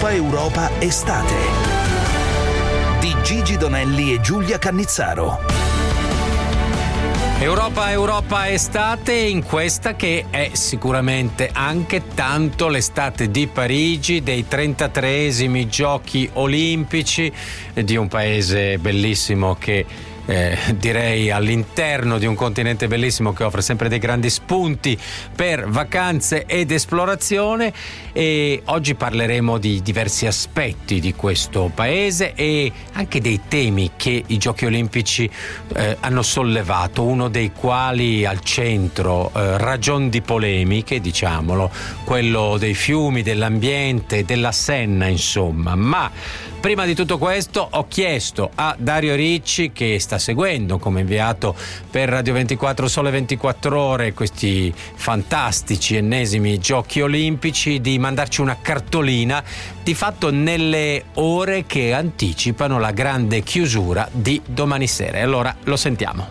Europa Estate di Gigi Donelli e Giulia Cannizzaro. Europa Estate, in questa che è sicuramente anche tanto l'estate di Parigi, dei 33esimi Giochi Olimpici, di un paese bellissimo che direi all'interno di un continente bellissimo che offre sempre dei grandi spunti per vacanze ed esplorazione, e oggi parleremo di diversi aspetti di questo paese e anche dei temi che i Giochi Olimpici hanno sollevato, uno dei quali al centro, ragion di polemiche, diciamolo, quello dei fiumi, dell'ambiente, della Senna, insomma. Ma prima di tutto questo ho chiesto a Dario Ricci, che sta seguendo come inviato per Radio 24 Sole 24 Ore questi fantastici ennesimi Giochi Olimpici, di mandarci una cartolina di fatto nelle ore che anticipano la grande chiusura di domani sera. E allora lo sentiamo.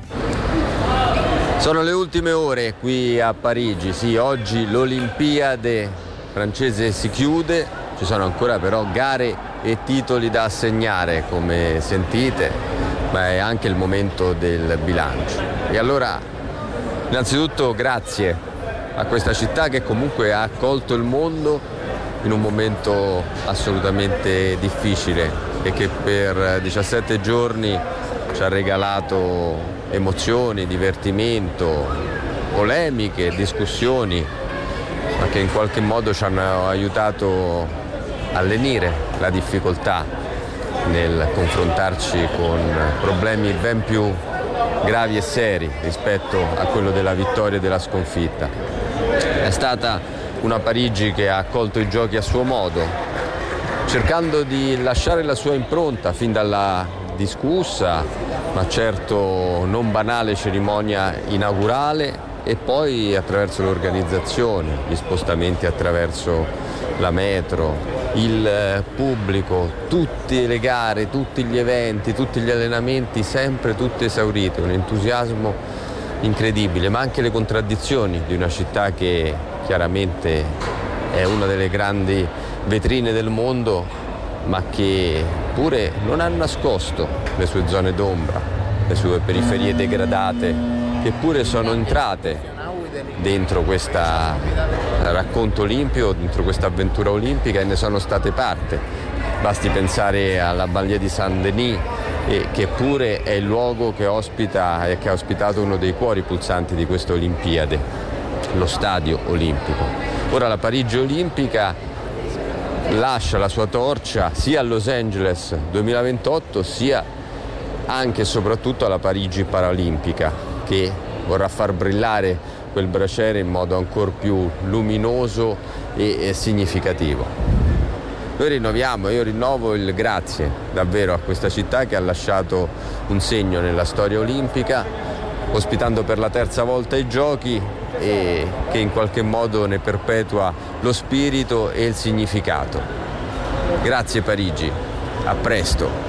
Sono le ultime ore qui a Parigi, sì, oggi l'Olimpiade francese si chiude, ci sono ancora però gare e titoli da assegnare, come sentite, ma è anche il momento del bilancio. E allora, innanzitutto grazie a questa città che comunque ha accolto il mondo in un momento assolutamente difficile e che per 17 giorni ci ha regalato emozioni, divertimento, polemiche, discussioni, ma che in qualche modo ci hanno aiutato a lenire la difficoltà nel confrontarci con problemi ben più gravi e seri rispetto a quello della vittoria e della sconfitta. È stata una Parigi che ha accolto i giochi a suo modo, cercando di lasciare la sua impronta fin dalla discussa, ma certo non banale cerimonia inaugurale, e poi attraverso l'organizzazione, gli spostamenti attraverso la metro, il pubblico, tutte le gare, tutti gli eventi, tutti gli allenamenti, sempre tutti esauriti, un entusiasmo incredibile, ma anche le contraddizioni di una città che chiaramente è una delle grandi vetrine del mondo, ma che pure non ha nascosto le sue zone d'ombra, le sue periferie degradate, che pure sono entrate dentro questo racconto olimpico, dentro questa avventura olimpica, e ne sono state parte. Basti pensare alla banlieue di Saint-Denis, che pure è il luogo che ospita e che ha ospitato uno dei cuori pulsanti di queste Olimpiadi, lo stadio olimpico. Ora la Parigi olimpica lascia la sua torcia sia a Los Angeles 2028 sia anche e soprattutto alla Parigi paralimpica, che vorrà far brillare quel braciere in modo ancora più luminoso e significativo. Noi io rinnovo il grazie davvero a questa città che ha lasciato un segno nella storia olimpica, ospitando per la terza volta i giochi e che in qualche modo ne perpetua lo spirito e il significato. Grazie Parigi, a presto.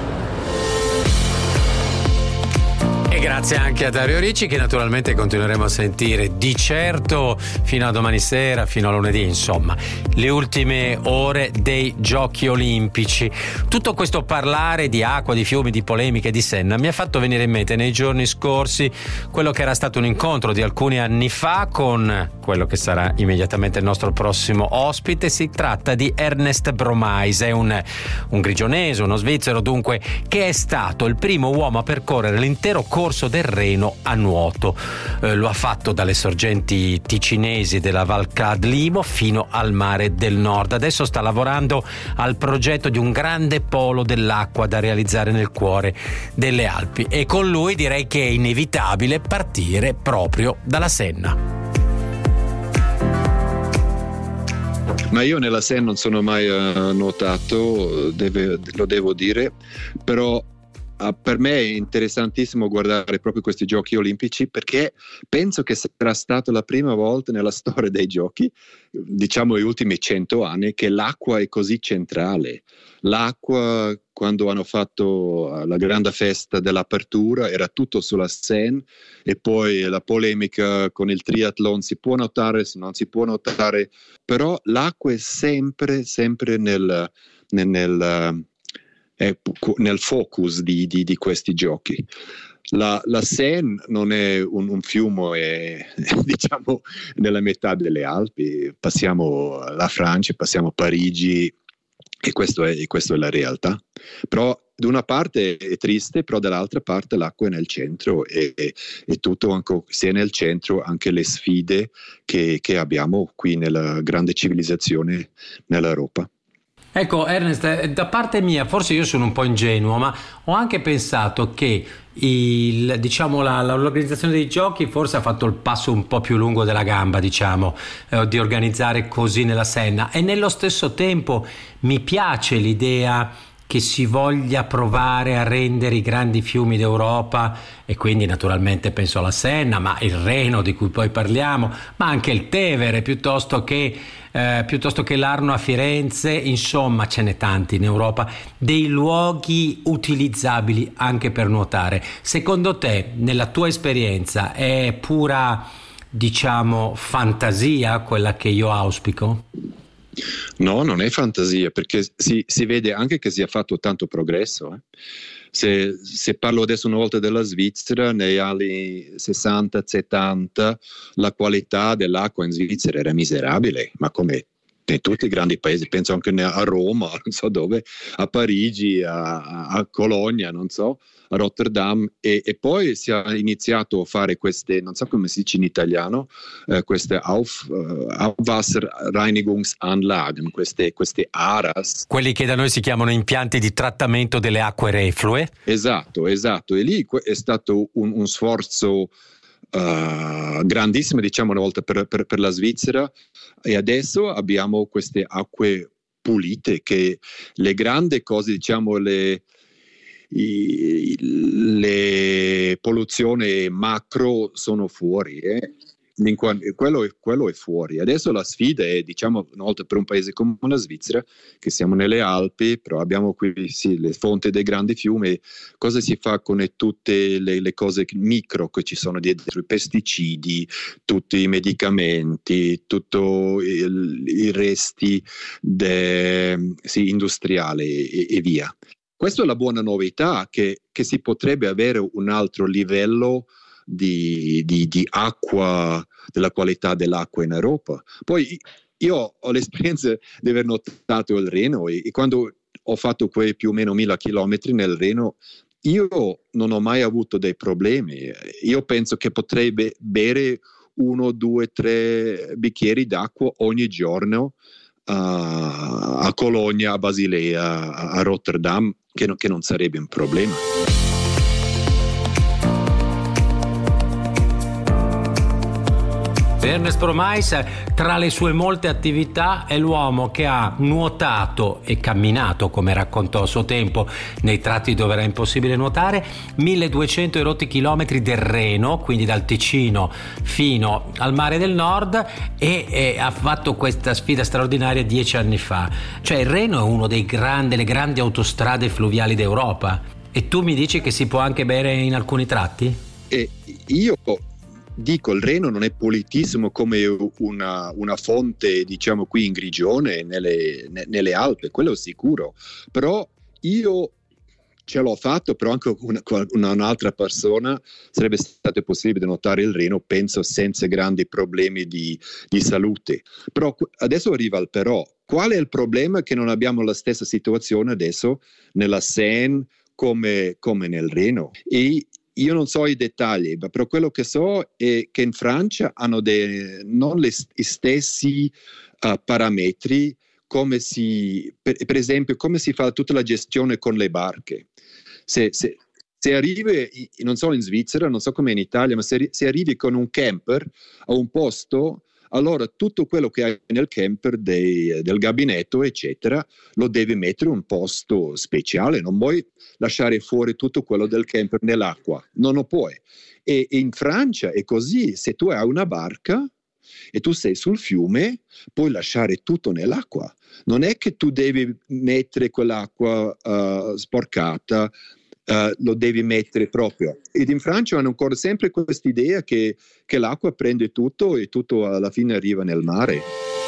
E grazie anche a Dario Ricci, che naturalmente continueremo a sentire di certo fino a domani sera, fino a lunedì, insomma, le ultime ore dei Giochi Olimpici. Tutto questo parlare di acqua, di fiumi, di polemiche, di Senna mi ha fatto venire in mente nei giorni scorsi quello che era stato un incontro di alcuni anni fa con quello che sarà immediatamente il nostro prossimo ospite. Si tratta di Ernest Bromais, è un grigionese, uno svizzero dunque, che è stato il primo uomo a percorrere l'intero corso del Reno a nuoto. Lo ha fatto dalle sorgenti ticinesi della Val Cadlimo fino al mare del Nord. Adesso sta lavorando al progetto di un grande polo dell'acqua da realizzare nel cuore delle Alpi, e con lui direi che è inevitabile partire proprio dalla Senna. Ma io nella Senna non sono mai nuotato, lo devo dire, però per me è interessantissimo guardare proprio questi giochi olimpici, perché penso che sarà stata la prima volta nella storia dei giochi, diciamo gli ultimi 100 anni, che l'acqua è così centrale. L'acqua, quando hanno fatto la grande festa dell'apertura, era tutto sulla Seine, e poi la polemica con il triathlon: si può nuotare, non si può nuotare, però l'acqua è sempre nel focus di questi giochi. La Seine non è un fiume, è diciamo nella metà delle Alpi. Passiamo la Francia, passiamo Parigi, e questo è la realtà. Però da una parte è triste, però dall'altra parte l'acqua è nel centro, e tutto, anche se è nel centro, anche le sfide che abbiamo qui nella grande civilizzazione nell'Europa. Ecco Ernest, da parte mia, forse io sono un po' ingenuo, ma ho anche pensato che l'organizzazione dei giochi forse ha fatto il passo un po' più lungo della gamba, di organizzare così nella Senna, e nello stesso tempo mi piace l'idea che si voglia provare a rendere i grandi fiumi d'Europa, e quindi naturalmente penso alla Senna, ma il Reno di cui poi parliamo, ma anche il Tevere, piuttosto che l'Arno a Firenze, insomma ce n'è tanti in Europa, dei luoghi utilizzabili anche per nuotare. Secondo te, nella tua esperienza, è pura, fantasia quella che io auspico? No, non è fantasia, perché si vede anche che si è fatto tanto progresso. Se parlo adesso una volta della Svizzera, negli anni 60-70 la qualità dell'acqua in Svizzera era miserabile, ma come in tutti i grandi paesi, penso anche a Roma, non so dove, a Parigi, a Cologna, non so, a Rotterdam, e poi si è iniziato a fare queste, non so come si dice in italiano, queste Aufwasserreinigungsanlagen, queste ARAS. Quelli che da noi si chiamano impianti di trattamento delle acque reflue. Esatto, e lì è stato un sforzo grandissimo, diciamo, una volta per la Svizzera, e adesso abbiamo queste acque pulite, che le grandi cose, diciamo, le polluzioni macro sono fuori, quello è fuori. Adesso la sfida è, diciamo, una volta per un paese come la Svizzera, che siamo nelle Alpi, però abbiamo qui le fonti dei grandi fiumi. Cosa si fa con tutte le cose micro che ci sono dietro, i pesticidi, tutti i medicamenti, tutto i resti industriali e via. Questa è la buona novità, che si potrebbe avere un altro livello di acqua, della qualità dell'acqua in Europa. Poi io ho l'esperienza di aver nuotato il Reno, e quando ho fatto quei più o meno 1000 chilometri nel Reno, io non ho mai avuto dei problemi. Io penso che potrei bere 1, 2, 3 bicchieri d'acqua ogni giorno a Cologna, a Basilea, a Rotterdam, che non sarebbe un problema. Ernest Promais, tra le sue molte attività, è l'uomo che ha nuotato e camminato, come raccontò a suo tempo, nei tratti dove era impossibile nuotare, 1200 erotti chilometri del Reno, quindi dal Ticino fino al Mare del Nord, e ha fatto questa sfida straordinaria 10 anni fa. Cioè il Reno è uno delle grandi autostrade fluviali d'Europa, e tu mi dici che si può anche bere in alcuni tratti? E io dico, il Reno non è pulitissimo come una fonte, diciamo, qui in Grigione, nelle Alpi, quello sicuro, però io ce l'ho fatto, però anche un'altra persona sarebbe stato possibile nuotare il Reno, penso, senza grandi problemi di salute. Però adesso arriva il però. Qual è il problema? Che non abbiamo la stessa situazione adesso nella Seine come nel Reno. E io non so i dettagli, ma però quello che so è che in Francia hanno non gli stessi parametri, come per esempio, come si fa tutta la gestione con le barche. Se arrivi, non so in Svizzera, non so come in Italia, ma se arrivi con un camper a un posto, allora tutto quello che hai nel camper del gabinetto, eccetera, lo devi mettere in un posto speciale, non puoi lasciare fuori tutto quello del camper nell'acqua, non lo puoi. E in Francia è così, se tu hai una barca e tu sei sul fiume, puoi lasciare tutto nell'acqua. Non è che tu devi mettere quell'acqua sporcata, lo devi mettere proprio. Ed in Francia hanno ancora sempre questa idea che l'acqua prende tutto e tutto alla fine arriva nel mare.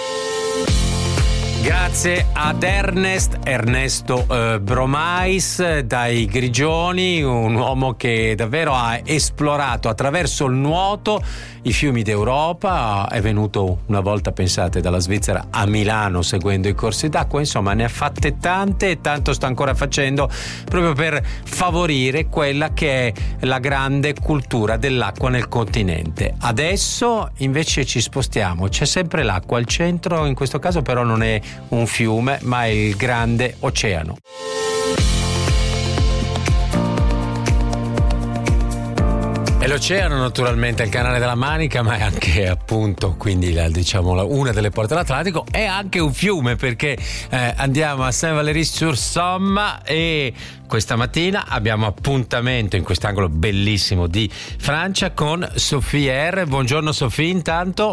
Grazie ad Ernesto Bromais dai Grigioni, un uomo che davvero ha esplorato attraverso il nuoto i fiumi d'Europa. È venuto una volta, pensate, dalla Svizzera a Milano seguendo i corsi d'acqua, insomma ne ha fatte tante e tanto sta ancora facendo proprio per favorire quella che è la grande cultura dell'acqua nel continente. Adesso invece ci spostiamo, c'è sempre l'acqua al centro, in questo caso però non è un fiume ma è il grande oceano. E l'oceano naturalmente è il canale della Manica, ma è anche appunto quindi una delle porte dell'Atlantico, è anche un fiume perché andiamo a Saint-Valery-sur-Somme e questa mattina abbiamo appuntamento in quest'angolo bellissimo di Francia con Sophie R. Buongiorno Sophie, intanto.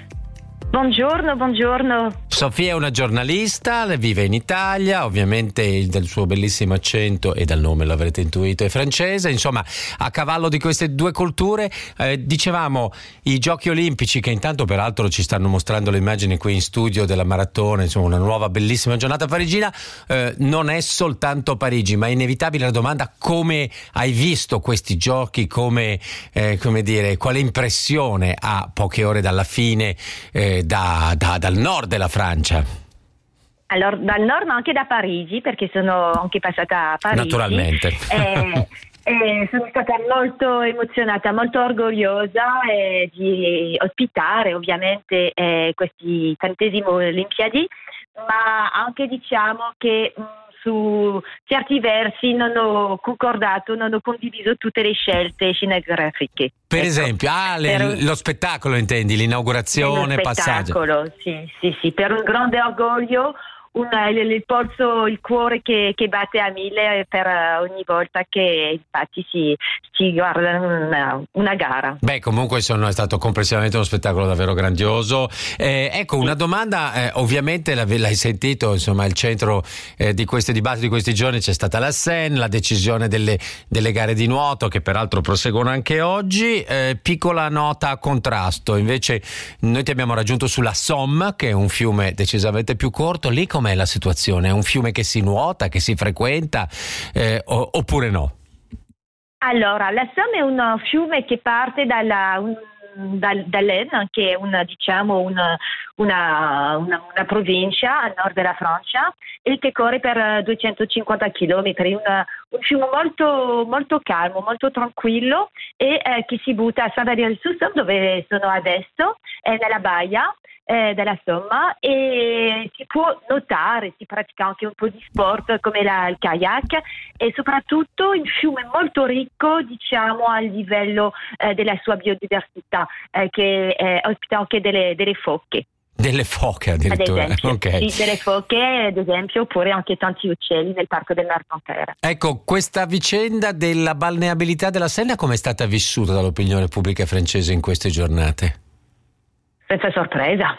Buongiorno. Sofia è una giornalista, vive in Italia, ovviamente dal suo bellissimo accento e dal nome l'avrete intuito è francese, insomma a cavallo di queste due culture. Dicevamo i Giochi Olimpici che intanto peraltro ci stanno mostrando le immagini qui in studio della maratona, insomma una nuova bellissima giornata parigina, non è soltanto Parigi ma è inevitabile la domanda: come hai visto questi giochi, come dire, quale impressione a poche ore dalla fine dal nord della Francia? Allora, dal nord ma anche da Parigi, perché sono anche passata a Parigi. Naturalmente. Sono stata molto emozionata, molto orgogliosa di ospitare ovviamente questi 30 Olimpiadi, ma anche diciamo che su certi versi non ho concordato, non ho condiviso tutte le scelte cinematografiche. Per esempio, lo spettacolo intendi, l'inaugurazione, passaggio. Lo spettacolo, sì, per un grande orgoglio, il polso, il cuore che batte a 1000 per ogni volta che infatti si guarda una gara. Beh, comunque è stato complessivamente uno spettacolo davvero grandioso. Ecco, una domanda, ovviamente l'hai sentito, insomma, il centro di questi dibattiti di questi giorni c'è stata la Seine, la decisione delle gare di nuoto che peraltro proseguono anche oggi. Piccola nota a contrasto, invece noi ti abbiamo raggiunto sulla Somme, che è un fiume decisamente più corto. Lì com'è la situazione? È un fiume che si nuota, che si frequenta oppure no? Allora, la Somme è un fiume che parte dall'Aisne, che è una provincia al nord della Francia e che corre per 250 chilometri, un fiume molto, molto calmo, molto tranquillo e che si butta a Saint-Valery-sur-Somme, dove sono adesso, nella baia della Somma, e si può nuotare, si pratica anche un po' di sport come il kayak e soprattutto il fiume è molto ricco, diciamo, a livello della sua biodiversità, che ospita anche delle foche. Delle foche addirittura, okay. Sì, delle foche ad esempio, oppure anche tanti uccelli nel parco del Marcanterre. Ecco, questa vicenda della balneabilità della Senna come è stata vissuta dall'opinione pubblica francese in queste giornate? Senza sorpresa.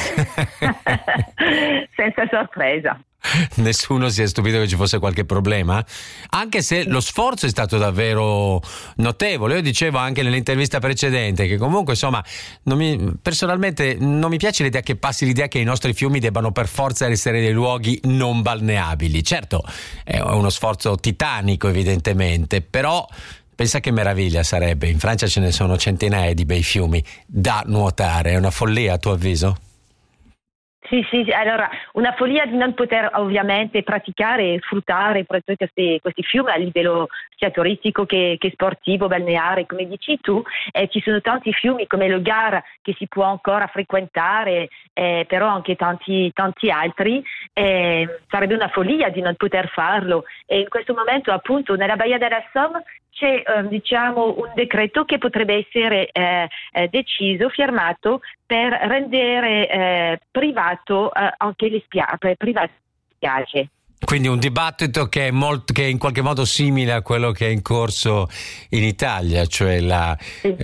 Senza sorpresa. Nessuno si è stupito che ci fosse qualche problema, anche se lo sforzo è stato davvero notevole. Io dicevo anche nell'intervista precedente che comunque insomma personalmente non mi piace l'idea che passi l'idea che i nostri fiumi debbano per forza essere dei luoghi non balneabili. Certo, è uno sforzo titanico evidentemente, però pensa che meraviglia sarebbe. In Francia ce ne sono centinaia di bei fiumi da nuotare. È una follia a tuo avviso? Sì, allora una follia di non poter ovviamente praticare e fruttare questi fiumi a livello sia turistico che sportivo, balneare, come dici tu. Ci sono tanti fiumi come lo Gard che si può ancora frequentare, però anche tanti altri. Sarebbe una follia di non poter farlo, e in questo momento appunto nella Baia della Somme c'è diciamo un decreto che potrebbe essere deciso, firmato per rendere privato anche le spiagge. Quindi un dibattito che è in qualche modo simile a quello che è in corso in Italia, cioè la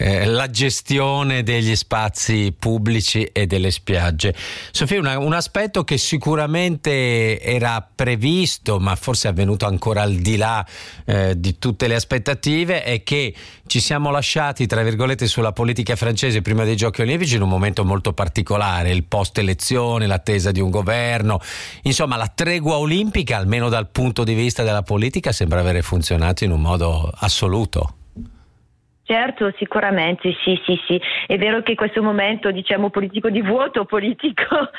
gestione degli spazi pubblici e delle spiagge. Sofia, un aspetto che sicuramente era previsto, ma forse è avvenuto ancora al di là di tutte le aspettative, è che ci siamo lasciati, tra virgolette, sulla politica francese prima dei Giochi Olimpici in un momento molto particolare, il post-elezione, l'attesa di un governo, insomma la tregua olimpica, almeno dal punto di vista della politica, sembra avere funzionato in un modo assoluto. Certo, sicuramente, sì. È vero che questo momento, diciamo, politico di vuoto politico,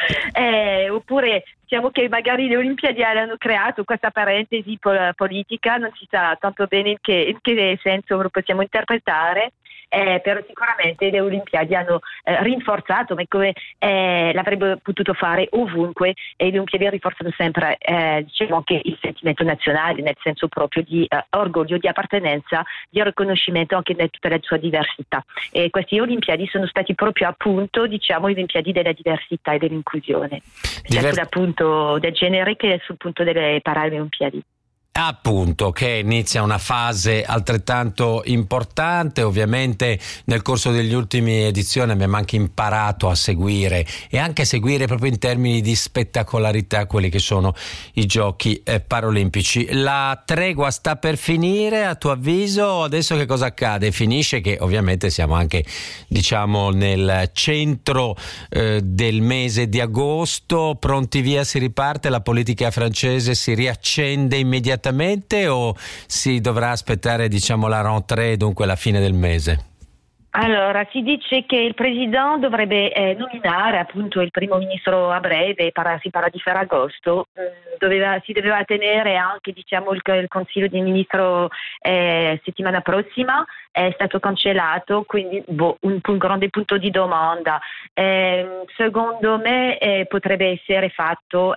oppure diciamo che magari le Olimpiadi hanno creato questa parentesi politica, non si sa tanto bene in che senso lo possiamo interpretare. Però sicuramente le Olimpiadi hanno rinforzato, ma come l'avrebbe potuto fare ovunque, e le Olimpiadi rinforzano sempre diciamo anche il sentimento nazionale, nel senso proprio di orgoglio, di appartenenza, di riconoscimento anche di tutta la sua diversità. E queste Olimpiadi sono stati proprio appunto, diciamo, le Olimpiadi della diversità e dell'inclusione, sia sul punto del genere che sul punto delle Paralimpiadi. Appunto, che inizia una fase altrettanto importante. Ovviamente nel corso degli ultimi edizioni abbiamo anche imparato a seguire, e anche a seguire proprio in termini di spettacolarità, quelli che sono i Giochi Paralimpici. La tregua sta per finire, a tuo avviso? Adesso che cosa accade? Finisce che ovviamente siamo anche, diciamo, nel centro del mese di agosto, pronti via, si riparte, la politica francese si riaccende immediatamente, o si dovrà aspettare, diciamo, la rentrée, dunque la fine del mese? Allora, si dice che il presidente dovrebbe nominare appunto il primo ministro a breve, si parla di Ferragosto. Si doveva tenere anche, diciamo, il consiglio di ministro settimana prossima, è stato cancellato, quindi un grande punto di domanda. Secondo me potrebbe essere fatto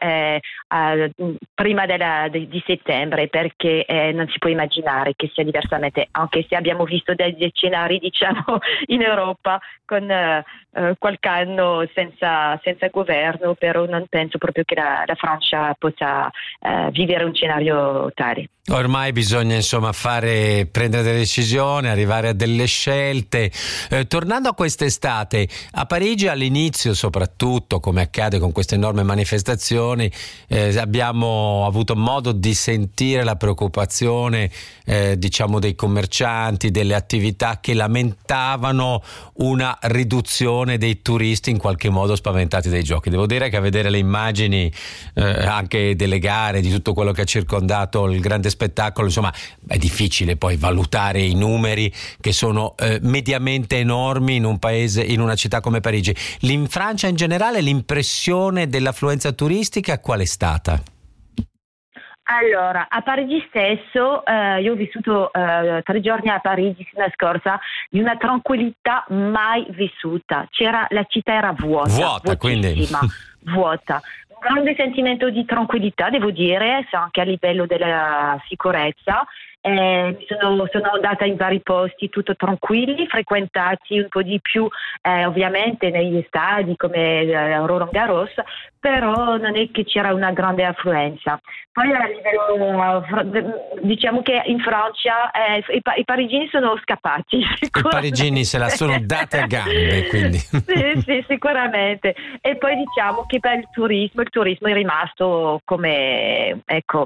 prima di settembre, perché non si può immaginare che sia diversamente, anche se abbiamo visto degli scenari, diciamo, in Europa con qualche anno senza governo, però non penso proprio che la Francia possa vivere un scenario tale. Ormai bisogna, insomma, prendere delle decisioni, arrivare a delle scelte. Tornando a quest'estate, a Parigi all'inizio, soprattutto, come accade con queste enormi manifestazioni, abbiamo avuto modo di sentire la preoccupazione, diciamo, dei commercianti, delle attività che lamentavano una riduzione dei turisti in qualche modo spaventati dai giochi. Devo dire che a vedere le immagini anche delle gare, di tutto quello che ha circondato il grande spettacolo, insomma, è difficile poi valutare i numeri, che sono mediamente enormi in un paese, in una città come Parigi. In Francia in generale l'impressione dell'affluenza turistica qual è stata? Allora, a Parigi stesso, io ho vissuto 3 giorni a Parigi settimana scorsa, di una tranquillità mai vissuta. La città era vuota, quindi vuota. Un grande sentimento di tranquillità, devo dire, anche a livello della sicurezza. Sono andata in vari posti tutto tranquilli, frequentati un po' di più ovviamente negli stadi come Roland Garros, però non è che c'era una grande affluenza. Poi a livello, diciamo che in Francia i parigini sono scappati. I parigini se la sono date a gambe, quindi. Sì, sicuramente. E poi diciamo che per il turismo è rimasto come,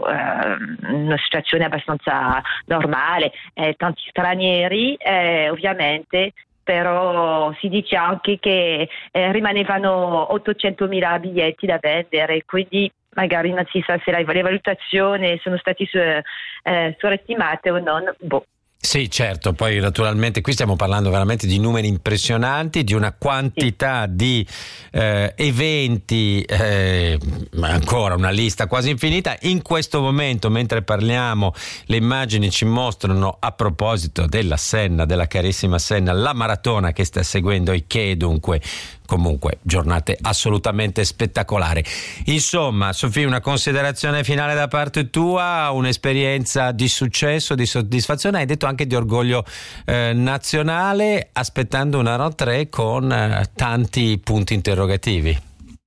una situazione abbastanza normale, tanti stranieri ovviamente, però si dice anche che rimanevano 800.000 biglietti da vendere, quindi magari non si sa se le valutazioni sono stati sovrastimate o non. Sì, certo, poi naturalmente qui stiamo parlando veramente di numeri impressionanti, di una quantità di eventi, ancora una lista quasi infinita. In questo momento, mentre parliamo, le immagini ci mostrano, a proposito della Senna, della carissima Senna, la maratona che sta seguendo i quai, dunque comunque giornate assolutamente spettacolari. Insomma, Sofì, una considerazione finale da parte tua, un'esperienza di successo, di soddisfazione, hai detto anche di orgoglio nazionale, aspettando una rentrée con tanti punti interrogativi.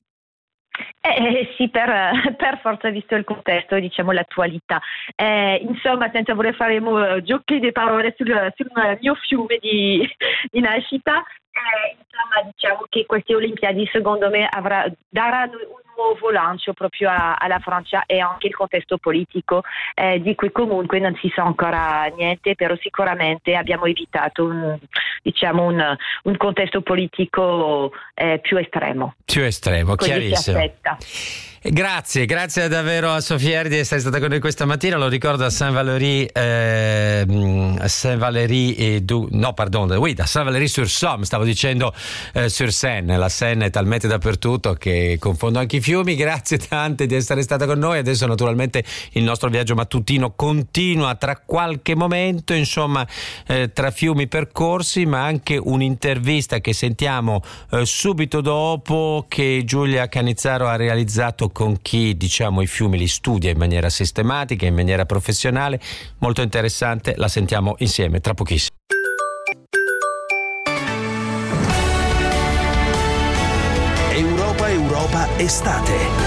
Sì, per forza, visto il contesto e diciamo l'attualità. Insomma, senza voler fare giochi di parole sul mio fiume di nascita, insomma, diciamo che queste Olimpiadi secondo me daranno un nuovo lancio proprio alla Francia, e anche il contesto politico di cui comunque non si sa ancora niente, però sicuramente abbiamo evitato un contesto politico più estremo. Più estremo, chiarissimo. Grazie davvero a Sophie Herdy di essere stata con noi questa mattina. Lo ricordo a Saint-Valery sur Somme, stavo dicendo sur Seine. La Seine è talmente dappertutto che confondo anche i fiumi. Grazie tante di essere stata con noi. Adesso naturalmente il nostro viaggio mattutino continua, tra qualche momento, insomma, tra fiumi percorsi, ma anche un'intervista che sentiamo subito dopo, che Giulia Cannizzaro ha realizzato con chi, diciamo, i fiumi li studia in maniera sistematica, in maniera professionale. Molto interessante, la sentiamo insieme tra pochissimo. Europa estate.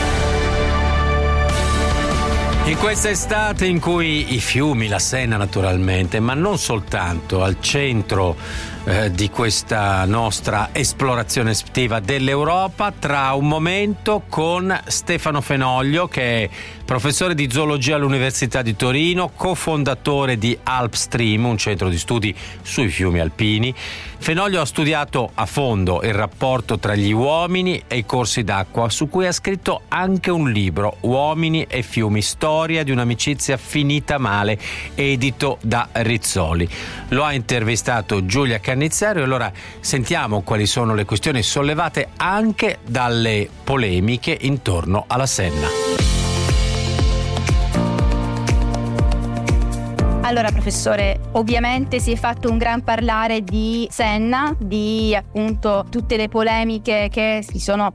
In questa estate in cui i fiumi, la Senna naturalmente, ma non soltanto, al centro di questa nostra esplorazione estiva dell'Europa, tra un momento con Stefano Fenoglio, che è professore di zoologia all'Università di Torino, cofondatore di Alpstream, un centro di studi sui fiumi alpini. Fenoglio ha studiato a fondo il rapporto tra gli uomini e i corsi d'acqua, su cui ha scritto anche un libro, Uomini e fiumi, storia di un'amicizia finita male, edito da Rizzoli. Lo ha intervistato Giulia Cannizzaro, e allora sentiamo quali sono le questioni sollevate anche dalle polemiche intorno alla Senna. Allora, professore, ovviamente si è fatto un gran parlare di Senna, di appunto tutte le polemiche che si sono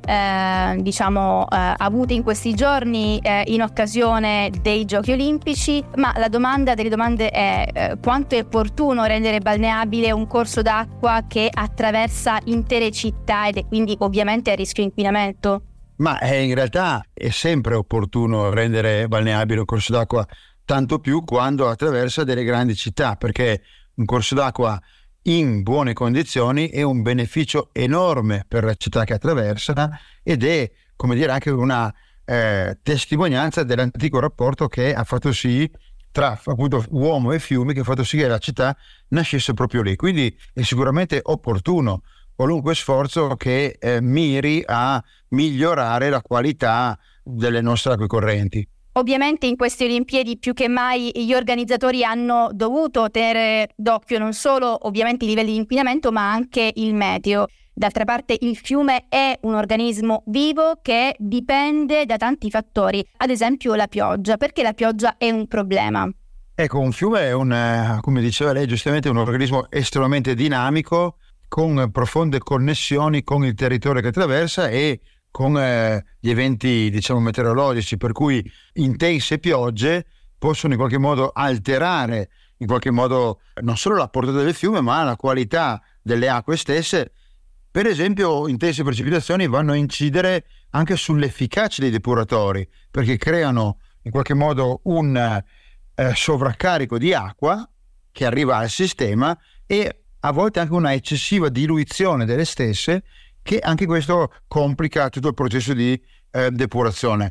avute in questi giorni in occasione dei Giochi Olimpici, ma la domanda delle domande è quanto è opportuno rendere balneabile un corso d'acqua che attraversa intere città ed è quindi ovviamente a rischio inquinamento? Ma in realtà è sempre opportuno rendere balneabile un corso d'acqua, tanto più quando attraversa delle grandi città, perché un corso d'acqua in buone condizioni è un beneficio enorme per la città che attraversa, ed è, come dire, anche una testimonianza dell'antico rapporto che ha fatto sì tra appunto uomo e fiumi, che ha fatto sì che la città nascesse proprio lì. Quindi è sicuramente opportuno qualunque sforzo che miri a migliorare la qualità delle nostre acque correnti. Ovviamente in queste Olimpiadi più che mai gli organizzatori hanno dovuto tenere d'occhio non solo ovviamente i livelli di inquinamento, ma anche il meteo. D'altra parte il fiume è un organismo vivo che dipende da tanti fattori, ad esempio la pioggia. Perché la pioggia è un problema? Ecco, un fiume è come diceva lei giustamente, un organismo estremamente dinamico, con profonde connessioni con il territorio che attraversa e con gli eventi, diciamo, meteorologici, per cui intense piogge possono in qualche modo alterare in qualche modo non solo la portata del fiume, ma la qualità delle acque stesse. Per esempio, intense precipitazioni vanno a incidere anche sull'efficacia dei depuratori, perché creano in qualche modo un sovraccarico di acqua che arriva al sistema, e a volte anche una eccessiva diluizione delle stesse, che anche questo complica tutto il processo di depurazione.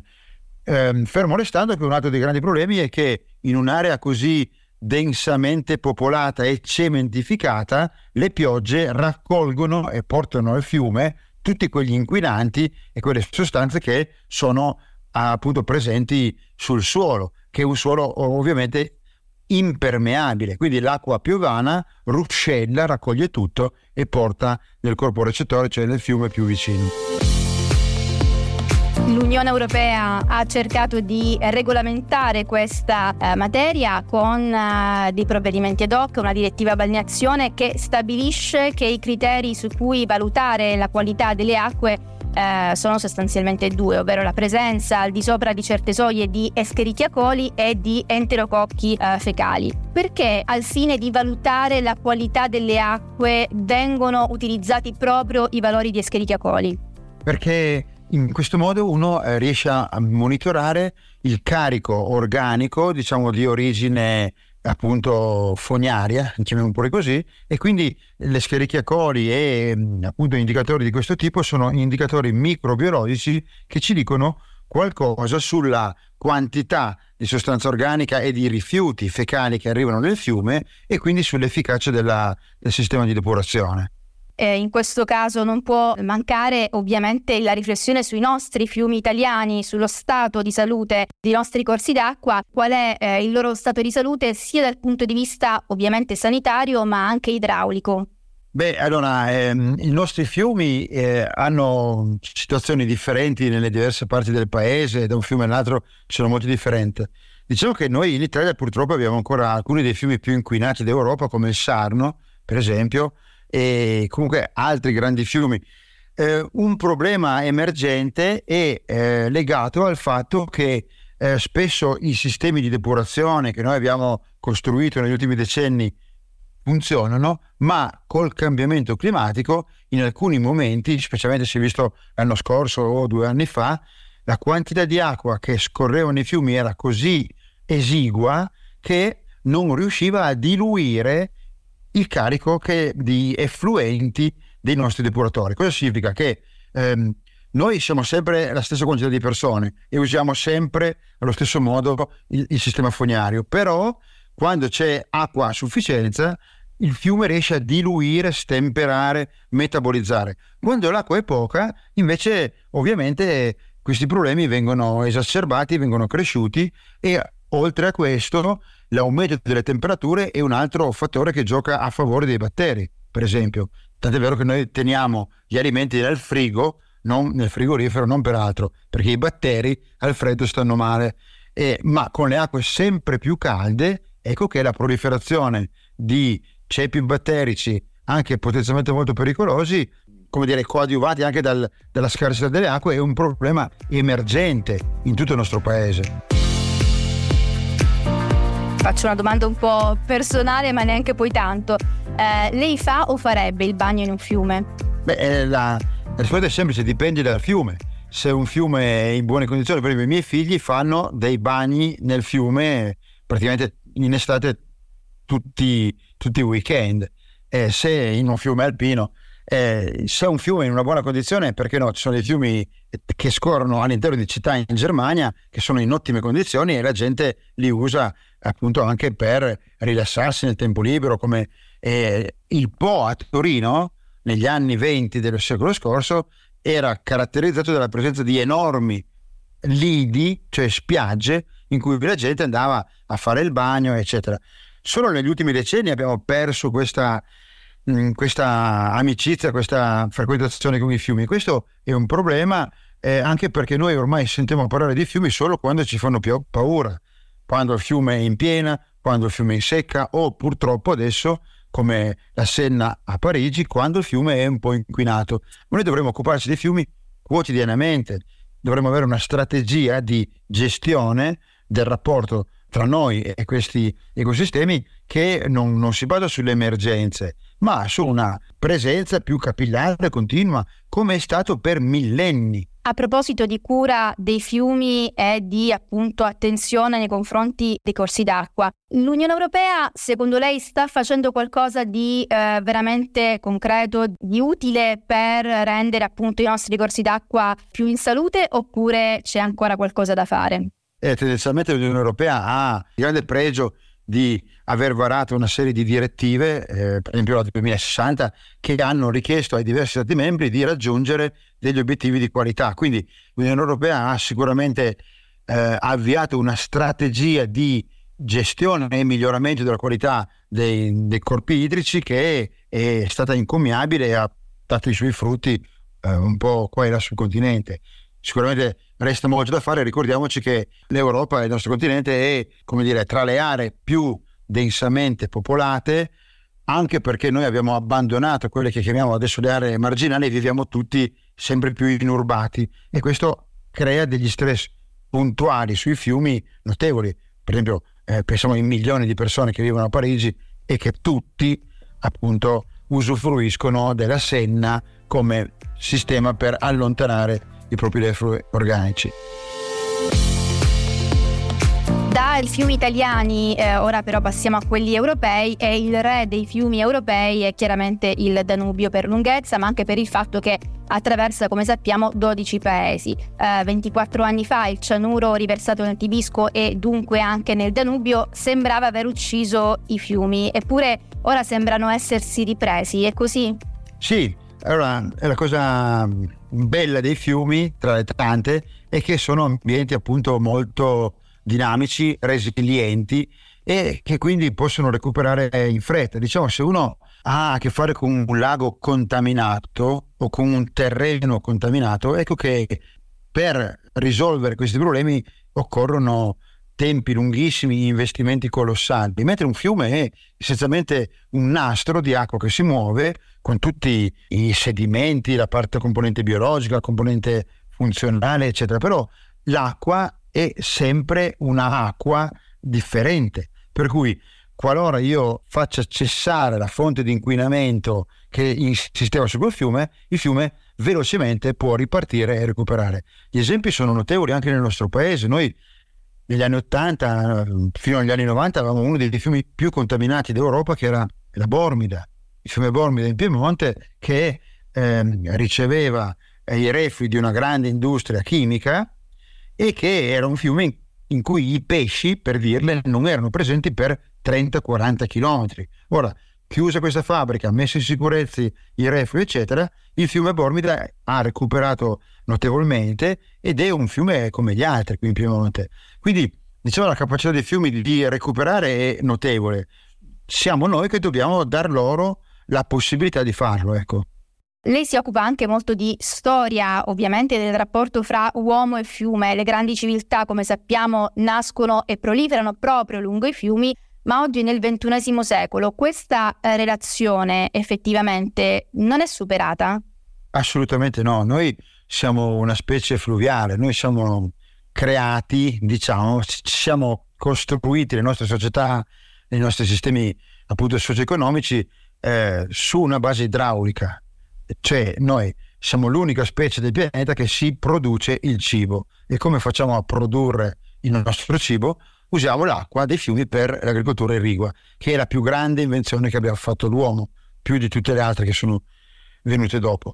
Fermo restando che un altro dei grandi problemi è che in un'area così densamente popolata e cementificata, le piogge raccolgono e portano al fiume tutti quegli inquinanti e quelle sostanze che sono appunto presenti sul suolo, che è un suolo ovviamente impermeabile, quindi l'acqua piovana ruscella, raccoglie tutto e porta nel corpo recettore, cioè nel fiume più vicino. L'Unione Europea ha cercato di regolamentare questa materia con dei provvedimenti ad hoc, una direttiva balneazione che stabilisce che i criteri su cui valutare la qualità delle acque sono sostanzialmente due, ovvero la presenza al di sopra di certe soglie di Escherichia coli e di enterococchi fecali. Perché al fine di valutare la qualità delle acque vengono utilizzati proprio i valori di Escherichia coli? Perché in questo modo uno riesce a monitorare il carico organico, diciamo di origine appunto fognaria, chiamiamo pure così, e quindi l'Escherichia coli e appunto indicatori di questo tipo sono indicatori microbiologici che ci dicono qualcosa sulla quantità di sostanza organica e di rifiuti fecali che arrivano nel fiume e quindi sull'efficacia del sistema di depurazione. In questo caso non può mancare ovviamente la riflessione sui nostri fiumi italiani, sullo stato di salute dei nostri corsi d'acqua, qual è il loro stato di salute sia dal punto di vista ovviamente sanitario ma anche idraulico. Allora, i nostri fiumi hanno situazioni differenti nelle diverse parti del paese, da un fiume all'altro sono molto differenti. Diciamo che noi in Italia purtroppo abbiamo ancora alcuni dei fiumi più inquinati d'Europa, come il Sarno, per esempio, e comunque altri grandi fiumi. Un problema emergente è legato al fatto che spesso i sistemi di depurazione che noi abbiamo costruito negli ultimi decenni funzionano, ma col cambiamento climatico in alcuni momenti, specialmente si è visto l'anno scorso o 2 anni fa, la quantità di acqua che scorreva nei fiumi era così esigua che non riusciva a diluire il carico di effluenti dei nostri depuratori. Cosa significa? Che noi siamo sempre la stessa quantità di persone e usiamo sempre allo stesso modo il sistema fognario, però quando c'è acqua a sufficienza il fiume riesce a diluire, stemperare, metabolizzare. Quando l'acqua è poca, invece, ovviamente questi problemi vengono esacerbati, vengono cresciuti, e oltre a questo l'aumento delle temperature è un altro fattore che gioca a favore dei batteri, per esempio. Tant'è vero che noi teniamo gli alimenti nel frigo, non nel frigorifero, non per altro, perché i batteri al freddo stanno male. Ma con le acque sempre più calde, ecco che la proliferazione di ceppi batterici, anche potenzialmente molto pericolosi, come dire coadiuvati anche dalla scarsità delle acque, è un problema emergente in tutto il nostro paese. Faccio una domanda un po' personale, ma neanche poi tanto. Lei fa o farebbe il bagno in un fiume? La risposta è semplice, dipende dal fiume. Se un fiume è in buone condizioni, per esempio i miei figli fanno dei bagni nel fiume praticamente in estate tutti i weekend. Se in un fiume alpino, se un fiume è in una buona condizione, perché no? Ci sono dei fiumi che scorrono all'interno di città in Germania che sono in ottime condizioni e la gente li usa appunto anche per rilassarsi nel tempo libero, come il Po a Torino negli anni 20 del secolo scorso era caratterizzato dalla presenza di enormi lidi, cioè spiagge in cui la gente andava a fare il bagno, eccetera. Solo negli ultimi decenni abbiamo perso questa amicizia, questa frequentazione con i fiumi. Questo è un problema, anche perché noi ormai sentiamo parlare di fiumi solo quando ci fanno più paura, quando il fiume è in piena, quando il fiume è in secca, o purtroppo adesso come la Senna a Parigi, quando il fiume è un po' inquinato. Ma noi dovremmo occuparci dei fiumi quotidianamente, dovremmo avere una strategia di gestione del rapporto tra noi e questi ecosistemi che non si basa sulle emergenze, ma su una presenza più capillare, continua, come è stato per millenni. A proposito di cura dei fiumi e di appunto attenzione nei confronti dei corsi d'acqua, l'Unione Europea secondo lei sta facendo qualcosa di veramente concreto, di utile per rendere appunto i nostri corsi d'acqua più in salute, oppure c'è ancora qualcosa da fare? Tendenzialmente l'Unione Europea ha il grande pregio di aver varato una serie di direttive, per esempio la 2060, che hanno richiesto ai diversi Stati membri di raggiungere degli obiettivi di qualità. Quindi l'Unione Europea ha sicuramente avviato una strategia di gestione e miglioramento della qualità dei corpi idrici che è stata incommiabile e ha dato i suoi frutti un po' qua e là sul continente. sicuramente resta molto da fare. Ricordiamoci che l'Europa, il nostro continente, è, come dire, tra le aree più densamente popolate, anche perché noi abbiamo abbandonato quelle che chiamiamo adesso le aree marginali e viviamo tutti sempre più inurbati, e questo crea degli stress puntuali sui fiumi notevoli. Per esempio pensiamo ai milioni di persone che vivono a Parigi e che tutti appunto usufruiscono della Senna come sistema per allontanare i propri reflui organici. Dai fiumi italiani, ora però passiamo a quelli europei, e il re dei fiumi europei è chiaramente il Danubio per lunghezza, ma anche per il fatto che attraversa, come sappiamo, 12 paesi. 24 anni fa il cianuro riversato nel Tibisco e dunque anche nel Danubio sembrava aver ucciso i fiumi, eppure ora sembrano essersi ripresi, è così? Sì, allora la cosa bella dei fiumi, tra le tante, è che sono ambienti appunto molto dinamici, resilienti, e che quindi possono recuperare in fretta. Diciamo, se uno ha a che fare con un lago contaminato o con un terreno contaminato, ecco che per risolvere questi problemi occorrono tempi lunghissimi, investimenti colossali, mentre un fiume è essenzialmente un nastro di acqua che si muove con tutti i sedimenti, la parte componente biologica, la componente funzionale, eccetera. Però l'acqua è sempre un'acqua differente, per cui qualora io faccia cessare la fonte di inquinamento che insisteva su quel fiume, il fiume velocemente può ripartire e recuperare. Gli esempi sono notevoli anche nel nostro paese. Noi negli anni 80 fino agli anni 90 avevamo uno dei fiumi più contaminati d'Europa, che era la Bormida, il fiume Bormida in Piemonte, che riceveva i reflui di una grande industria chimica, e che era un fiume in cui i pesci, per dirle, non erano presenti per 30-40 chilometri. Ora, chiusa questa fabbrica, messo in sicurezza i reflui, eccetera, il fiume Bormida ha recuperato notevolmente ed è un fiume come gli altri qui in Piemonte. Quindi, diciamo, la capacità dei fiumi di recuperare è notevole. Siamo noi che dobbiamo dar loro la possibilità di farlo, ecco. Lei si occupa anche molto di storia, ovviamente, del rapporto fra uomo e fiume. Le grandi civiltà, come sappiamo, nascono e proliferano proprio lungo i fiumi, ma oggi nel XXI secolo questa relazione effettivamente non è superata? Assolutamente no, noi siamo una specie fluviale, noi siamo creati, diciamo, siamo costruiti, le nostre società, i nostri sistemi appunto socio-economici su una base idraulica. Cioè noi siamo l'unica specie del pianeta che si produce il cibo, e come facciamo a produrre il nostro cibo? Usiamo l'acqua dei fiumi per l'agricoltura irrigua, che è la più grande invenzione che abbia fatto l'uomo, più di tutte le altre che sono venute dopo.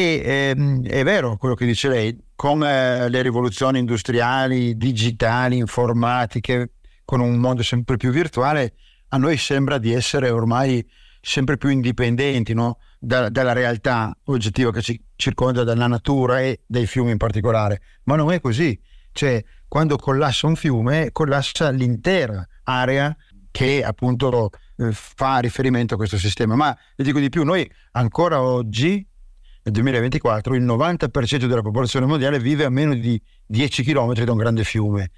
E è vero quello che dice lei, con le rivoluzioni industriali, digitali, informatiche, con un mondo sempre più virtuale, a noi sembra di essere ormai sempre più indipendenti, no? Dalla realtà oggettiva che ci circonda, dalla natura e dai fiumi in particolare. Ma non è così. Cioè, quando collassa un fiume, collassa l'intera area che appunto fa riferimento a questo sistema. Ma le dico di più, noi ancora oggi, nel 2024, il 90% della popolazione mondiale vive a meno di 10 km da un grande fiume,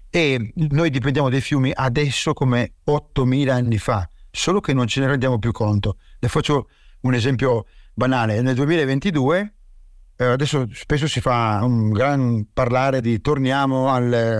e noi dipendiamo dai fiumi adesso come 8.000 anni fa, solo che non ce ne rendiamo più conto. Le faccio un esempio banale. Nel 2022 adesso spesso si fa un gran parlare di torniamo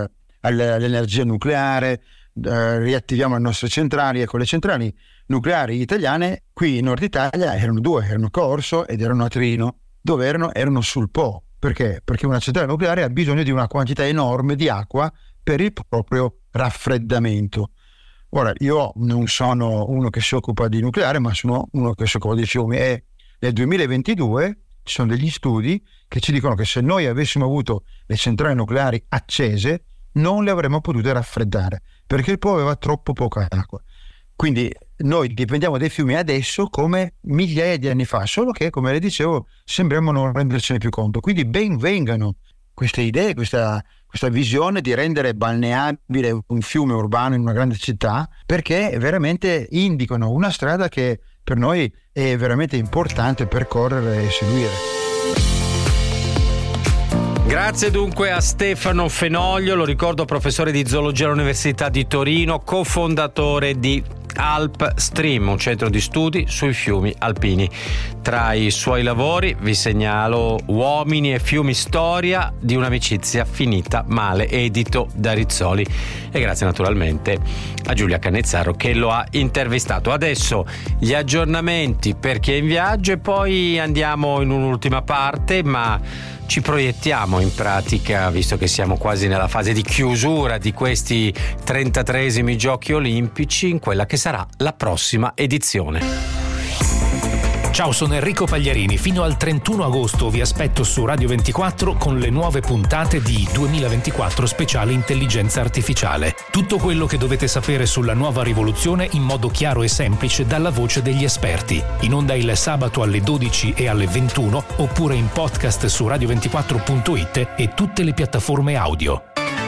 all'energia nucleare, riattiviamo le nostre centrali. Ecco, le centrali nucleari italiane qui in Nord Italia erano due, erano Corso ed erano a Trino. Dove erano? Erano sul Po. Perché? Perché una centrale nucleare ha bisogno di una quantità enorme di acqua per il proprio raffreddamento. Ora, io non sono uno che si occupa di nucleare, ma sono uno che si occupa di fiumi, e nel 2022 ci sono degli studi che ci dicono che se noi avessimo avuto le centrali nucleari accese non le avremmo potute raffreddare, perché il Po aveva troppo poca acqua. Quindi noi dipendiamo dai fiumi adesso come migliaia di anni fa, solo che, come le dicevo, sembriamo non rendercene più conto. Quindi ben vengano queste idee, questa visione di rendere balneabile un fiume urbano in una grande città, perché veramente indicano una strada che per noi è veramente importante percorrere e seguire. Grazie dunque a Stefano Fenoglio, lo ricordo professore di zoologia all'Università di Torino, cofondatore di Alp Stream, un centro di studi sui fiumi alpini. Tra i suoi lavori vi segnalo Uomini e fiumi, storia di un'amicizia finita male, edito da Rizzoli, e grazie naturalmente a Giulia Cannizzaro che lo ha intervistato. Adesso gli aggiornamenti per chi è in viaggio e poi andiamo in un'ultima parte, ma ci proiettiamo in pratica, visto che siamo quasi nella fase di chiusura di questi 33esimi Giochi Olimpici, in quella che sarà la prossima edizione. Ciao, sono Enrico Pagliarini. Fino al 31 agosto vi aspetto su Radio 24 con le nuove puntate di 2024 Speciale Intelligenza Artificiale. Tutto quello che dovete sapere sulla nuova rivoluzione in modo chiaro e semplice dalla voce degli esperti. In onda il sabato alle 12 e alle 21 oppure in podcast su radio24.it e tutte le piattaforme audio.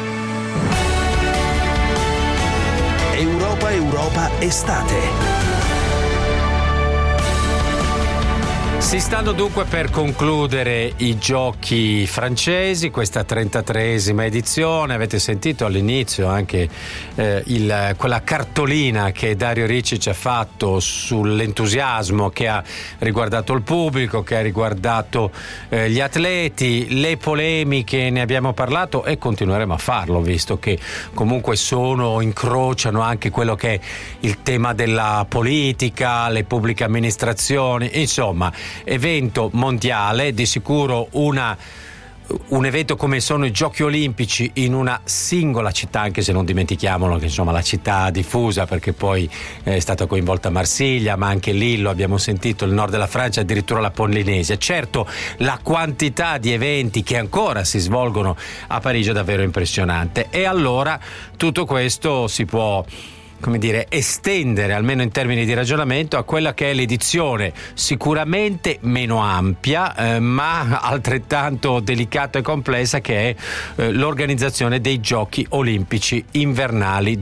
Europa estate. Si stanno dunque per concludere i giochi francesi, questa 33esima edizione. Avete sentito all'inizio anche quella cartolina che Dario Ricci ci ha fatto sull'entusiasmo che ha riguardato il pubblico, che ha riguardato gli atleti, le polemiche, ne abbiamo parlato e continueremo a farlo, visto che comunque incrociano anche quello che è il tema della politica, le pubbliche amministrazioni, insomma evento mondiale, di sicuro un evento come sono i Giochi Olimpici in una singola città, anche se non dimentichiamolo che insomma la città diffusa, perché poi è stata coinvolta Marsiglia, ma anche Lillo, abbiamo sentito il nord della Francia, addirittura la Polinesia. Certo, la quantità di eventi che ancora si svolgono a Parigi è davvero impressionante, e allora tutto questo si può estendere, almeno in termini di ragionamento, a quella che è l'edizione sicuramente meno ampia, ma altrettanto delicata e complessa, che è l'organizzazione dei Giochi Olimpici Invernali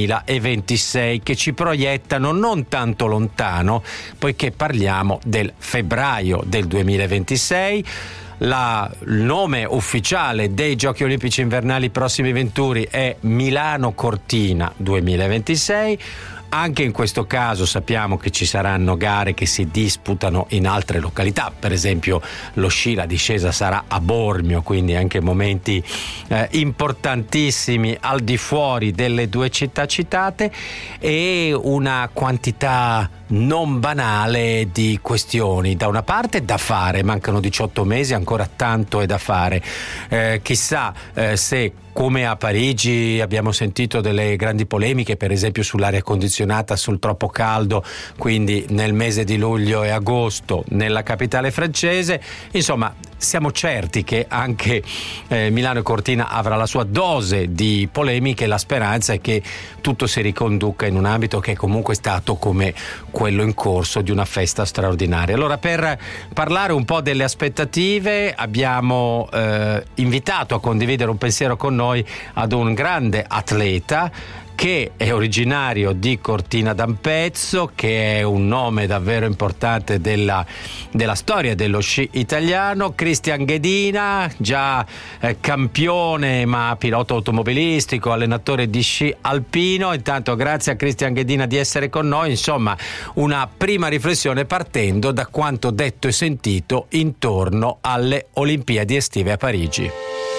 2026, che ci proiettano non tanto lontano, poiché parliamo del febbraio del 2026. Il nome ufficiale dei Giochi Olimpici Invernali prossimi venturi è Milano Cortina 2026. Anche in questo caso sappiamo che ci saranno gare che si disputano in altre località, per esempio lo sci, la discesa sarà a Bormio, quindi anche momenti importantissimi al di fuori delle due città citate, e una quantità non banale di questioni. Da una parte da fare, mancano 18 mesi, ancora tanto è da fare, chissà se, come a Parigi abbiamo sentito delle grandi polemiche, per esempio sull'aria condizionata, sul troppo caldo, quindi nel mese di luglio e agosto nella capitale francese. Insomma, siamo certi che anche Milano e Cortina avrà la sua dose di polemiche. La speranza è che tutto si riconduca in un ambito che è comunque stato, come quello in corso, di una festa straordinaria. Allora, per parlare un po' delle aspettative, abbiamo invitato a condividere un pensiero con noi ad un grande atleta che è originario di Cortina d'Ampezzo, che è un nome davvero importante della storia dello sci italiano, Cristian Ghedina, già campione ma pilota automobilistico, allenatore di sci alpino. Intanto grazie a Cristian Ghedina di essere con noi. Insomma, una prima riflessione partendo da quanto detto e sentito intorno alle Olimpiadi estive a Parigi.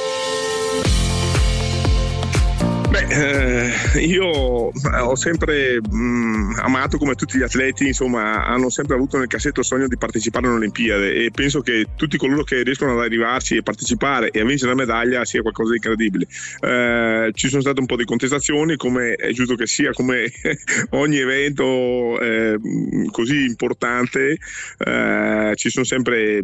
Io ho sempre amato, come tutti gli atleti, insomma, hanno sempre avuto nel cassetto il sogno di partecipare alle Olimpiadi, e penso che tutti coloro che riescono ad arrivarci e partecipare e a vincere la medaglia sia qualcosa di incredibile. Ci sono state un po' di contestazioni, come è giusto che sia, come ogni evento così importante. Ci sono sempre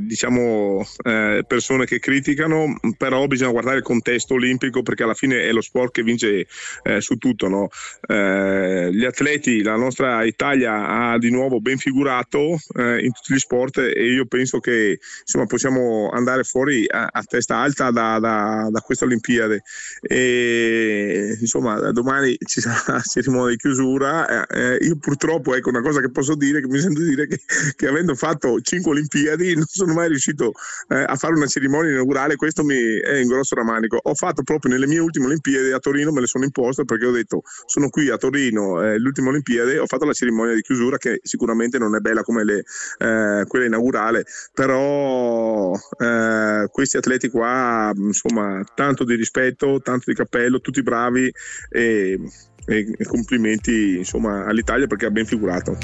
persone che criticano, però bisogna guardare il contesto olimpico, perché alla fine è lo sport sport che vince su tutto, no? Gli atleti, la nostra Italia ha di nuovo ben figurato in tutti gli sport, e io penso che insomma possiamo andare fuori a testa alta da questa Olimpiade. E insomma domani ci sarà la cerimonia di chiusura. Io purtroppo, ecco, una cosa che posso dire, che mi sento dire, che avendo fatto 5 Olimpiadi non sono mai riuscito a fare una cerimonia inaugurale. Questo mi è in grosso rammarico. Ho fatto proprio nelle mie ultime Olimpiadi a Torino, me le sono imposte, perché ho detto sono qui a Torino, l'ultima Olimpiade, ho fatto la cerimonia di chiusura, che sicuramente non è bella come quella inaugurale, però questi atleti qua, insomma, tanto di rispetto, tanto di cappello, tutti bravi, e complimenti insomma all'Italia, perché ha ben figurato.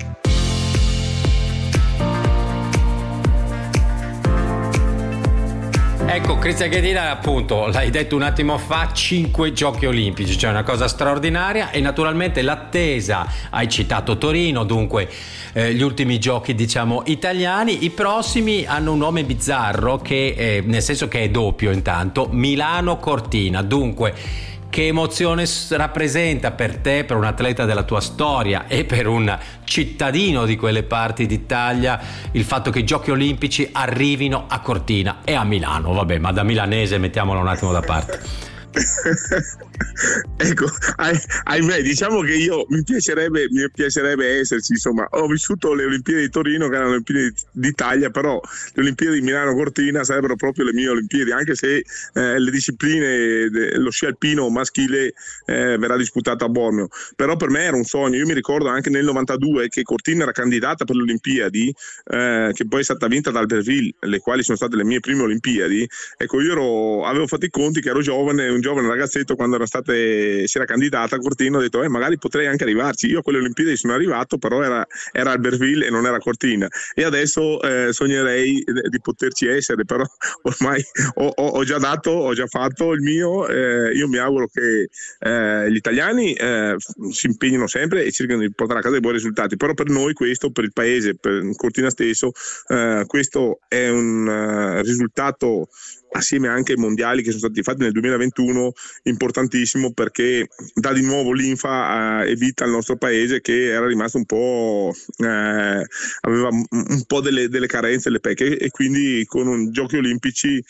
Ecco, Cristian Ghedina, appunto, l'hai detto un attimo fa, 5 giochi olimpici, cioè una cosa straordinaria, e naturalmente l'attesa, hai citato Torino, dunque gli ultimi giochi, diciamo, italiani. I prossimi hanno un nome bizzarro, che nel senso che è doppio intanto, Milano-Cortina. Dunque, che emozione rappresenta per te, per un atleta della tua storia e per un cittadino di quelle parti d'Italia, il fatto che i giochi olimpici arrivino a Cortina e a Milano? Vabbè, ma da milanese mettiamolo un attimo da parte. Ecco, ahimè, diciamo che mi piacerebbe esserci, insomma. Ho vissuto le Olimpiadi di Torino, che erano le Olimpiadi d'Italia, però le Olimpiadi di Milano-Cortina sarebbero proprio le mie Olimpiadi, anche se le discipline, lo sci alpino maschile verrà disputato a Bormio. Però per me era un sogno. Io mi ricordo anche nel 92 che Cortina era candidata per le Olimpiadi, che poi è stata vinta da Albertville, le quali sono state le mie prime Olimpiadi. Ecco, io avevo fatto i conti che ero un giovane ragazzetto, quando si era candidata a Cortina, ho detto magari potrei anche arrivarci. Io a quelle Olimpiadi sono arrivato, però era Albertville e non era Cortina, e adesso sognerei di poterci essere, però ormai ho già fatto il mio. Io mi auguro che gli italiani si impegnino sempre e cerchino di portare a casa dei buoni risultati, però per noi questo, per il paese, per Cortina stesso, questo è un risultato, assieme anche ai mondiali che sono stati fatti nel 2021, importantissimo, perché dà di nuovo linfa e vita al nostro paese, che era rimasto un po' aveva un po' delle carenze, delle pecche, e quindi con giochi olimpici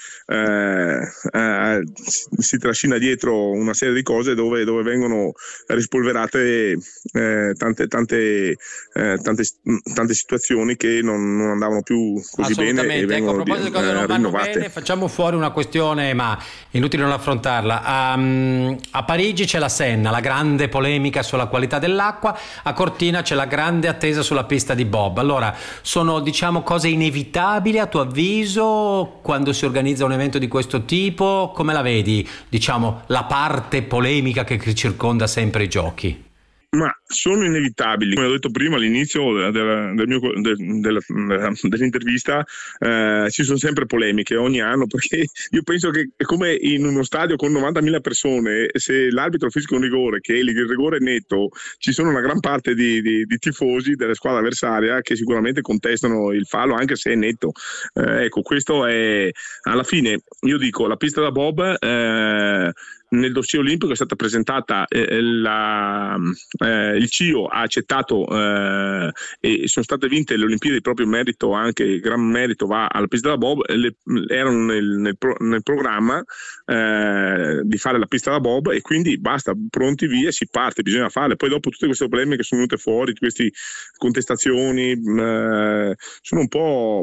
si trascina dietro una serie di cose dove vengono rispolverate tante situazioni che non andavano più così bene, e vengono, ecco, a proposito di cose che non vanno bene, facciamo fuori una questione, ma inutile non affrontarla. A Parigi c'è la Senna, la grande polemica sulla qualità dell'acqua. A Cortina c'è la grande attesa sulla pista di bob. Allora, sono, diciamo, cose inevitabili a tuo avviso quando si organizza un evento di questo tipo? Come la vedi, diciamo, la parte polemica che circonda sempre i giochi? Ma sono inevitabili. Come ho detto prima all'inizio dell'intervista, ci sono sempre polemiche ogni anno, perché io penso che è come in uno stadio con 90.000 persone, se l'arbitro fischia un rigore, che il rigore è netto, ci sono una gran parte di tifosi della squadra avversaria che sicuramente contestano il fallo anche se è netto. Ecco, questo è, alla fine, io dico, la pista da bob, nel dossier olimpico è stata presentata, il CIO ha accettato e sono state vinte le Olimpiadi proprio in merito, anche il gran merito va alla pista da bob. Erano nel programma di fare la pista da bob, e quindi basta, pronti, via, si parte, bisogna farle. Poi dopo tutte queste problemi che sono venute fuori, queste contestazioni, sono un po'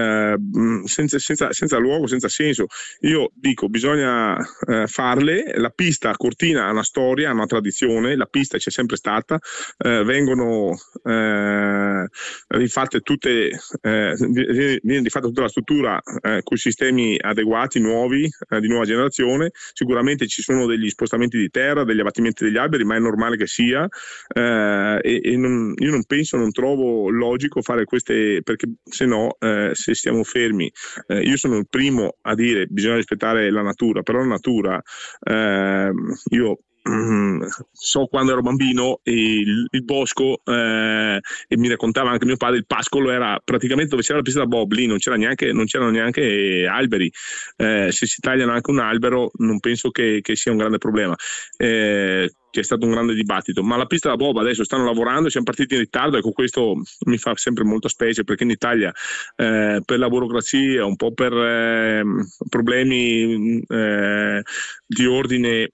senza luogo, senza senso. Io dico, bisogna farle. La pista a Cortina ha una storia, ha una tradizione, la pista c'è sempre stata, vengono rifatte viene rifatta tutta la struttura con sistemi adeguati, nuovi, di nuova generazione. Sicuramente ci sono degli spostamenti di terra, degli abbattimenti degli alberi, ma è normale che sia, io non penso, non trovo logico fare queste, perché se no, se stiamo fermi, io sono il primo a dire bisogna rispettare la natura, però la natura, io so quando ero bambino il bosco, e mi raccontava anche mio padre, il pascolo era praticamente dove c'era la pista da bob, lì non c'erano neanche alberi, se si tagliano anche un albero non penso che sia un grande problema. C'è stato un grande dibattito, ma la pista da bob adesso stanno lavorando e siamo partiti in ritardo. Ecco, questo mi fa sempre molto specie, perché in Italia per la burocrazia, un po' per problemi di ordine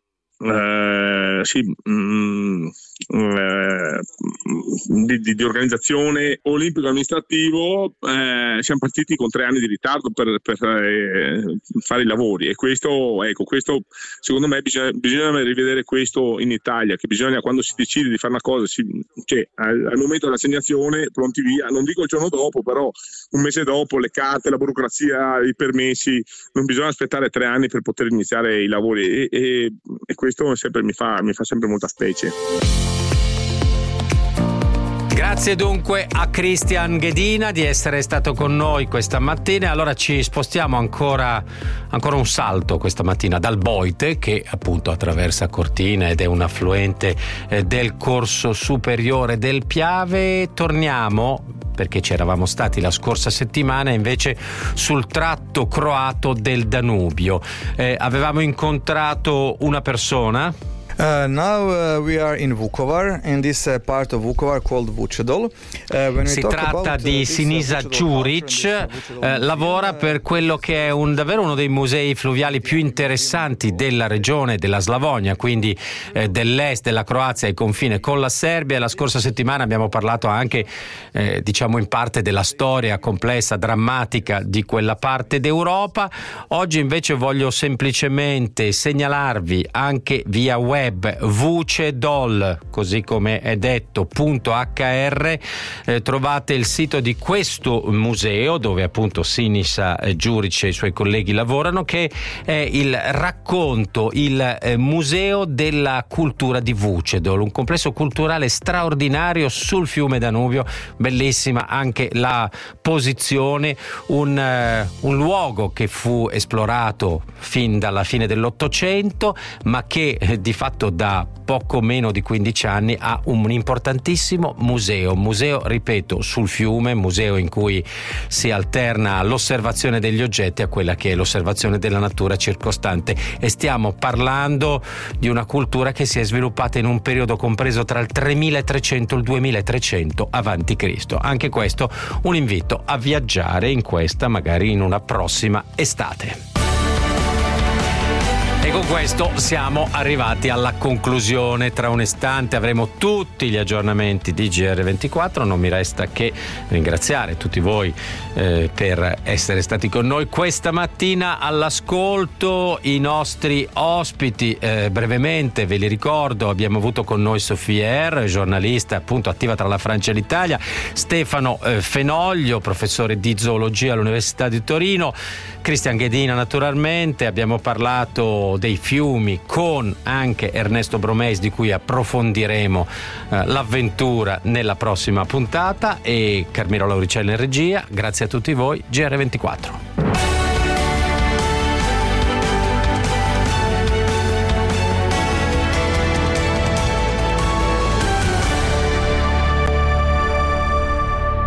di organizzazione olimpico-amministrativo, siamo partiti con 3 anni di ritardo per fare i lavori, e questo secondo me bisogna rivedere questo in Italia, che bisogna, quando si decide di fare una cosa, al momento dell'assegnazione pronti via, non dico il giorno dopo, però un mese dopo, le carte, la burocrazia, i permessi, non bisogna aspettare 3 anni per poter iniziare i lavori, e questo sempre mi fa sempre molta specie. Grazie dunque a Christian Ghedina di essere stato con noi questa mattina. Allora ci spostiamo ancora un salto questa mattina dal Boite, che appunto attraversa Cortina ed è un affluente del corso superiore del Piave. Torniamo, perché ci eravamo stati la scorsa settimana, invece sul tratto croato del Danubio. Avevamo incontrato una persona. Now we are in Vukovar, in this part of Vukovar called Vučedol. Si tratta di Sinisa Đurić, lavora per quello che è davvero uno dei musei fluviali più interessanti della regione della Slavonia, quindi dell'est della Croazia, ai confine con la Serbia. La scorsa settimana abbiamo parlato anche in parte della storia complessa, drammatica di quella parte d'Europa. Oggi invece voglio semplicemente segnalarvi anche via web Vučedol, così come è detto, .hr. Trovate il sito di questo museo, dove appunto Sinisa Đurić e i suoi colleghi lavorano, che è il racconto, il museo della cultura di Vučedol, un complesso culturale straordinario sul fiume Danubio. Bellissima anche la posizione, un luogo che fu esplorato fin dalla fine dell'Ottocento, ma che di fatto da poco meno di 15 anni ha un importantissimo museo, ripeto, sul fiume, museo in cui si alterna l'osservazione degli oggetti a quella che è l'osservazione della natura circostante, e stiamo parlando di una cultura che si è sviluppata in un periodo compreso tra il 3300 e il 2300 avanti Cristo. Anche questo un invito a viaggiare in questa, magari in una prossima estate. E con questo siamo arrivati alla conclusione. Tra un istante avremo tutti gli aggiornamenti di GR24. Non mi resta che ringraziare tutti voi per essere stati con noi questa mattina all'ascolto. I nostri ospiti, brevemente ve li ricordo: abbiamo avuto con noi Sophie R., giornalista appunto attiva tra la Francia e l'Italia, Stefano Fenoglio, professore di zoologia all'Università di Torino, Christian Ghedina naturalmente. Abbiamo parlato dei fiumi con anche Ernesto Bromeis, di cui approfondiremo l'avventura nella prossima puntata, e Carmelo Lauricelli in regia. Grazie a tutti voi. GR24.